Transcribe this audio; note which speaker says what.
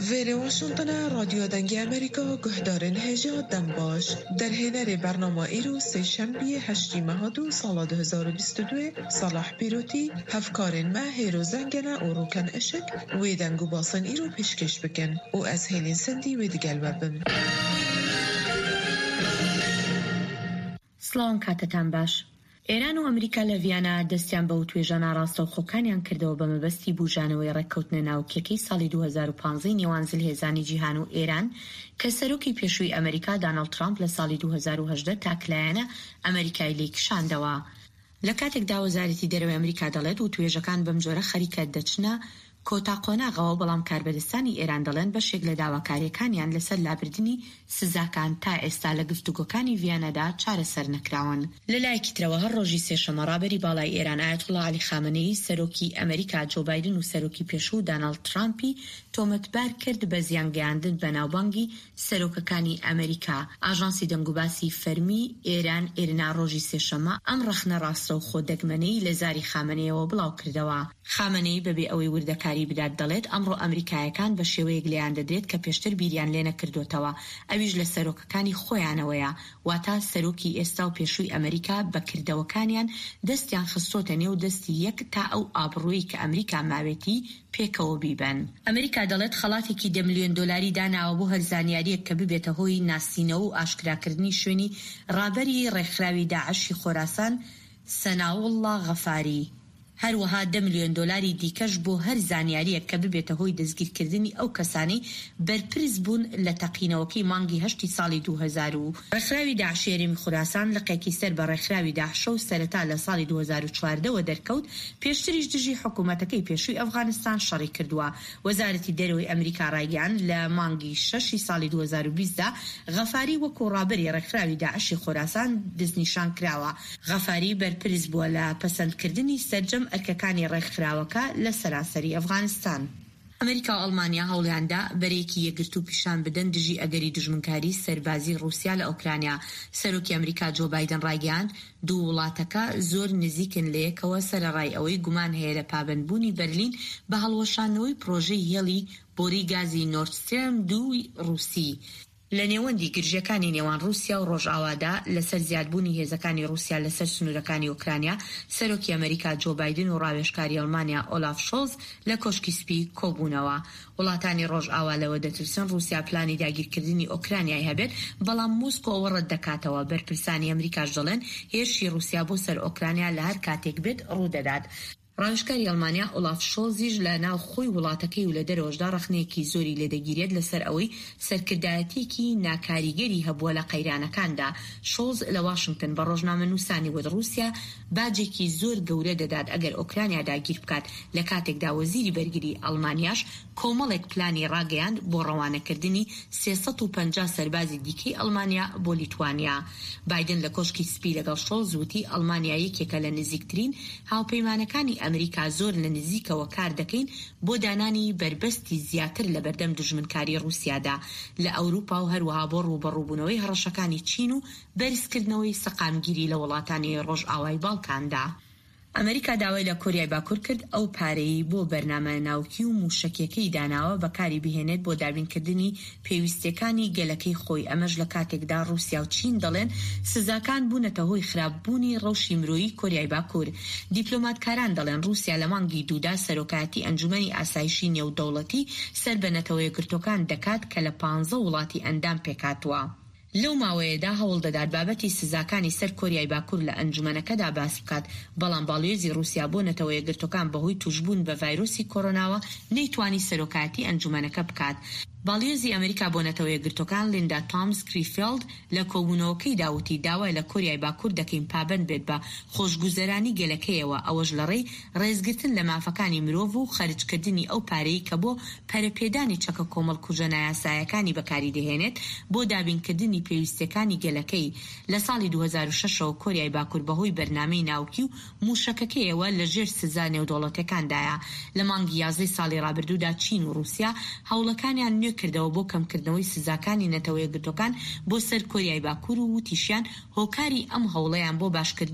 Speaker 1: ویل واشنطن رادیو دنگی امریکا گهدارن هجا دم باش در هنر برنامه ایرو سه شنبه 8 مهر سال 2022 صلاح پیروتی هفکارن ما هیرو زنگنه و روکن اشک و دنگو باسن ایرو پیشکش بکن و از هیلین سندی و دیگل وبن.
Speaker 2: سلام کاتتان باش. ئێران و ئەمریکا لە ڤیانە دەستیان بە توێژە ناڕاستە و خۆکانیان کردەوە بە مەبەستی بوژانەوەی ڕێککەوتنە ناوکیەکەی ساڵی 2015 نێوان جلهێزانی جیهان و ئێران کە سەرۆکی پێشووی ئەمریکا دانەڵد ترامپ لە ساڵی 2018 تاکلایەنە ئەمریکای لێکشاندەوە. لە کاتێکدا وەزارەتی دەرەوەی ئەمریکا دەڵێت و توێژەکان بەم جۆرە خەریکە دەچنە کۆتا قۆناغەوە، بەڵام کاربەدەستانی ئێران دەڵێن بەشێک لە داواکاریەکانیان لەسەر لابردنی سزاکان تا ئێستا لە گفتوگۆکانی ڤیانەدا چارەسەر نەکراون. لەلایەکی ترەوە هەر ڕۆژی سێشەمە ڕابەری باڵای ئێران ئایەتوڵا عەلی خامنەیی سەرۆکی ئەمریکا جۆ بایدن و سەرۆکی پێشوو دانەڵد ترامپی تۆمەتبار کرد بە زیانگەیاندن بە ناوبانگی سەرۆکەکانی ئەمریکا. ئاژانسی دەنگوباسی فەرمی ئێران ئێرنا ڕۆژی سێشەمە ئەم ڕەخنە ڕاستە و خۆدەگمەنەی لە زاری خامنەیەوە بڵاو کردەوە. خامنەیی بەبێ ئەوەی وردەکاری بدات دەڵێت ئەمڕۆ ئەمریکایەکان بە شێوەیەک لێیان دەدرێت کە پێشتر بیریان لێ نەکردوتەوە، ئەویش لە سەرۆکەکانی خۆیانەوەیە، واتە سەرۆکی ئێستا و پێشووی ئەمریکا بەکردەوەکانیان دەستیان خستۆتە نێو دەستی یەک تا ئەو ئابڕووی کە ئەمریکا ماوێتی پێکەوە بیبن. ئەمریکا دەڵێت خەڵاتێکی 10 ملیۆن دۆلاری داناوە بۆ هەر زانیاریەک کە ببێتە هۆی ناسینەوە و ئاشکراکردنی شوێنی ڕابەری ڕێکخراوی داعشی خۆراسان سەناوڵڵا غەفاری. هەروەها 10 ملیۆن دۆلاری دیکەش بۆ هەر زانیاریەک کە ببێتە هۆی دەستگیرکردنی ئەو کەسانی بەرپرس بوون لە تەقینەوەکەی مانگی 8 ساڵی 2000. ڕێکخراوی داعش هێرمی خوراسان لقێکی سەر بە ڕێکخراوی داعش و سەرەتا لە ساڵی 2014 دەرکەوت، پێشتریش دژی حکوومەتەکەی پێشووی ئەفغانستان شەڕی کردووە. وەزارەتی دەرەوەی ئەمریکا ڕایگەیاند لە مانگی 6 ساڵی 2020 غەفاری وەکو ڕابەری ڕێکخراوی داعشی خوراسان دەستنیشان کراوە. غەفاری بەرپرس بووە لە پەسەندکردنی سەرجەم ئەرکەکانی ڕێکخراوەکە لە سەراسەری ئەفغانستان. ئەمریکا و ئەڵمانیا هەوڵیاندا بەرێکی یەکگرتو پیشان بدەن دژی ئەگەری دژمنکاری سەربازی رووسیا لە ئوکرانیا. سەرۆکی ئەمریکا جۆ بایدن ڕایگەیاند دوو وڵاتەکە زۆر نزیکن لە یەکەوە سەرەڕای ئەوەی گومان هەیە لە پابەندبوونی بەرلین بە هەڵوەشانەوەی پرۆژەی هێڵی بۆری گازی نۆرد ستریم 2 رووسی. لە نێوەندی گرژیەکانی نێوان رووسیا و ڕۆژئاوادا لەسەر زیادبوونی هێزەکانی رووسیا لەسەر سنوورەکانی ئوکرانیا، سەرۆکی ئەمریکا جۆ بایدن و ڕاوێژکاری ئەڵمانیا ئۆلاف شۆلز لە کۆشکی سپی کۆبوونەوە. وڵاتانی ڕۆژئاوا لەوە دەترسن رووسیا پلانی داگیرکردنی ئوکرانیای هەبێت، بەڵام مۆسکۆ ئەوە ڕەت دەکاتەوە. بەرپرسانی ئەمریکاش دەڵێن هێرشی رووسیا بۆ سەر ئوکرانیا لە هەر کاتێک بێت ڕوودەدات. ڕاوێژکاری ئەڵمانیا ئۆلاف شۆلزیش لە ناو خۆی وڵاتەکەی و لە دەرەوەشدا ڕەخنەیەکی زۆری لێدەگیرێت لەسەر ئەوەی سەرکردایەتێکی ناکاریگەری هەبووە لە قەیرانەکاندا. شۆلز لە واشنگتن بە ڕۆژنامەنووسانی وت رووسیا باجێکی زۆر گەورە دەدات ئەگەر ئوکرانیا داگیر بکات، لە کاتێکدا وەزیری بەرگری ئەڵمانیاش کۆمەڵێک پلانی ڕاگەیاند بۆ ڕەوانەکردنی 350 سەربازی دیکەی ئەڵمانیا بۆ لیتوانیا. بایدن لە کۆشکی سپی لەگەڵ شۆلز وتی ئەڵمانیا یەکێکە لە نزیکترین هاوپەیمانەکانی ئەمریکا، زۆر لە نزیکەوە کار دەکەین بۆ دانانی بربەستی زیاتر لە بەردەم دژمنکاری رووسیادا لە ئەوروپا و هەروەها بۆ ڕوبەڕووبوونەوەی هەڕەشەکانی چین و بەرزکردنەوەی سەقامگیری لە وڵاتانی ڕۆژئاوای باڵکاندا. ئەمریکا داوای لە کۆریای باکوور کرد ئەو پارەی بۆ بەرنامە ناوکی و موشکیەکەی داناوە بەکاری بهێنێت بۆ دابینکردنی پێویستیەکانی گەلەکەی خۆی. ئەمەش لە کاتێکدا رووسیا و چین دەڵێن سزاکان بوونەتە هۆی خراپبوونی ڕەوشی مرۆیی کۆریای باکوور. دیپلۆماتکاران دەڵێن رووسیا لە مانگی دوودا سەرۆکایەتی ئەنجومەنی ئاسایشی نێودەوڵەتی سەر بە نەتەوە یەکگرتوەکان دەکات کە لە 15 وڵاتی ئەندام پێکاتوە. لەو ماوەیەدا هەوڵ دەدات بابەتی سزاکانی سەر کۆریای باکوور لە ئەنجومەنەکەدا باس بکات، بەڵام باڵێزی رووسیا بۆ نەتەوە یەکگرتوەکان بەهۆی توشبوون بە ڤایرۆسی کۆرۆناوە نەیتوانی سەرۆکایەتی ئەنجومەنەکە بکات. باڵێزی ئەمریکا بۆ نەتەوە یەکگرتوەکان لیندا تۆمس کریفیلد لە کۆبوونەوەکەی داوتی داوای لە کۆریای باکوور دەکەین پابەند بێت بە خۆشگوزەرانی گەلەکەیەوە، ئەوەش لە ڕێی ڕێزگرتن لە مافەکانی مرۆڤ و خەرجکردنی ئەو پارەی کە بۆ پەرەپێدانی چەکە کۆمەڵکوژە نایاسایەکانی بەکاری دەهێنێت بۆ دابینکردنی پێویستەکانی گەلەکەی. لە ساڵی 2006 کۆریای باکوور بەهۆی بەرنامەی ناوکی و موشەکەکەیەوە لە ژێر سزا نێودەوڵەتەکاندایە. لە مانگی 11 ساڵی ڕابردوودا چین و رووسیا هەوڵەکانیان کردەوە بۆ کەمکردنەوەی سزاکانی نەتەوە یەکگرتوەکان بۆ سەر کۆریای باکوور و وتیشیان هۆکاری ئەم هەوڵەیان بۆ باشکردن